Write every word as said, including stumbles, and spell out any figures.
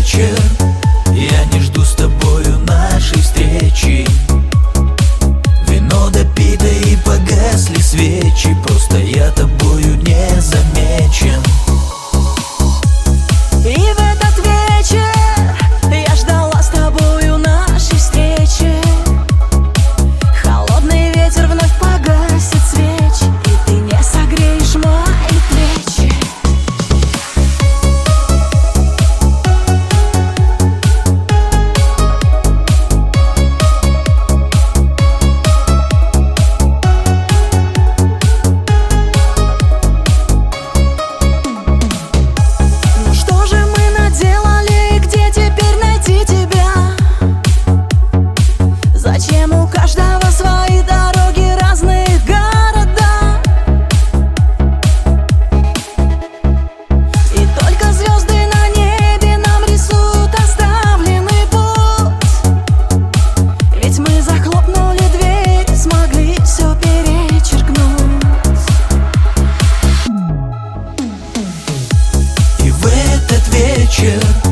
вечер я не жду с тобою нашей встречи. Вино допито и погасли свечи, просто я тобою не замечен. И в этот вечер я ждала с тобою нашей встречи. Холодный ветер вновь погасит свечи, и ты не согреешь мои плечи. Ну что же мы наделали, где теперь найти тебя? Зачем у каждого свои дороги, разные города? И только звезды на небе нам рисуют оставленный путь. Ведь мы захлопнули дверь, смогли все перечеркнуть. И в этот вечер